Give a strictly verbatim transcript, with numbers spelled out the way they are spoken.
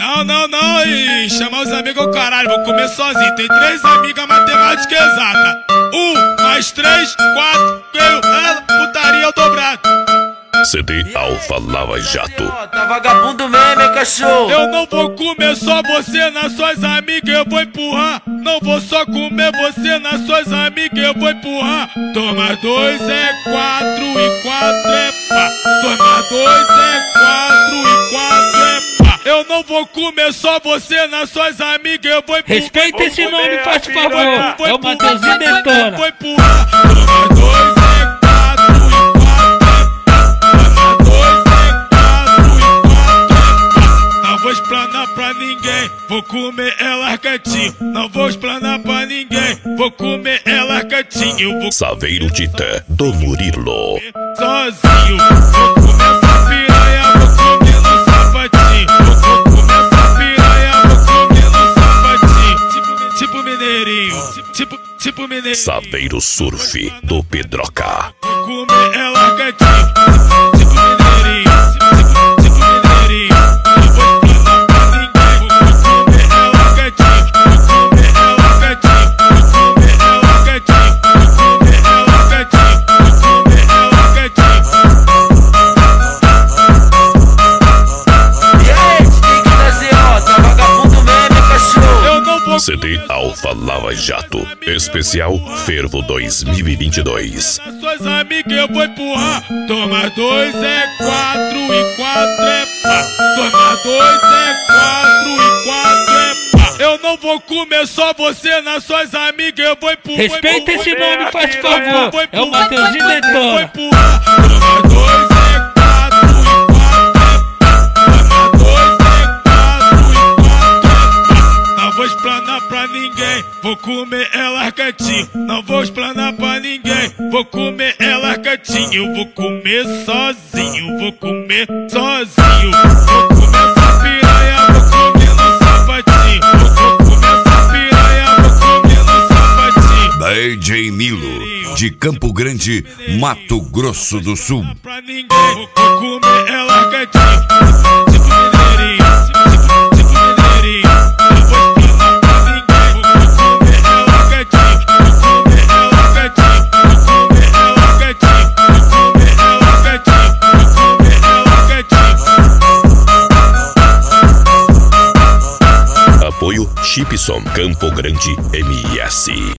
Não, não, não, e chamar os amigos ao caralho, vou comer sozinho. Tem três amigas, matemática exata. Um, mais três, quatro, veio ela, putaria ao dobrado. C D Alfa Lava Jato. Tá vagabundo mesmo, hein, cachorro? Eu não vou comer só você nas suas amigas, eu vou empurrar. Não vou só comer você nas suas amigas, eu vou empurrar. Toma dois é quatro e quatro é pá. Toma dois é quatro e quatro é pá. Eu não vou comer só você nas suas amigas, eu vou empurrar. Respeita esse nome, faz favor. É o Mateuzinho Detona. Eu vou empurrar. Toma dois é quatro e quatro é pá. Toma dois é quatro e quatro é pá. Não vou explanar pra ninguém, vou comer ela quietinho. Não vou explanar pra ninguém, vou comer ela quietinho. Eu vou Saveiro Titã do Murilo. sozinho, vou comer essa piranha, vou comer no sapatinho. Vou comer essa piranha, vou comer no sapatinho. Tipo, tipo mineirinho, tipo, tipo mineirinho. Saveiro Surf do Pedroca. Vou comer ela quietinho, tipo mineirinho, tipo, tipo mineirinho. Não vou explanar pra ninguém, vou comer ela quietinho, vou comer ela quietinho, vou comer ela quietinho, vou comer ela quietinho, vou comer ela quietinho. E aí, tem que nascer, ó, tá vagabundo mesmo, hein, cachorro? Eu não vou C D Alfa Lava Jato. Especial Fervo dois mil e vinte e dois. nas suas amigas eu vou empurrar. Toma dois é quatro e quatro é pá. Toma dois é quatro e quatro é pá. Eu não vou comer só você nas suas amigas, eu vou empurrar. Respeita esse nome, faz favor. É o Mateuzinho Vou Detona. empurrar. Toma dois é quatro e quatro é pá. Toma dois é quatro e quatro é pá. Não vou explanar pra ninguém, vou comer ela quietinho. Não vou explanar pra ninguém, vou comer ela quietinho. Eu vou comer sozinho, vou comer sozinho. Vou comer essa piranha, vou comer no sapatinho. Vou comer essa piranha, vou comer no sapatinho. D J Nilo, de Campo Grande, Mato Grosso do Sul. Pra ninguém, vou comer ela quietinho, tipo mineirinho, tipo, tipo mineirinho. Não vou explanar pra ninguém, vou comer ela quietinho, vou comer ela quietinho, vou comer ela quietinho, vou comer ela quietinho, vou comer ela quietinho. Apoio Chipson Campo Grande M S.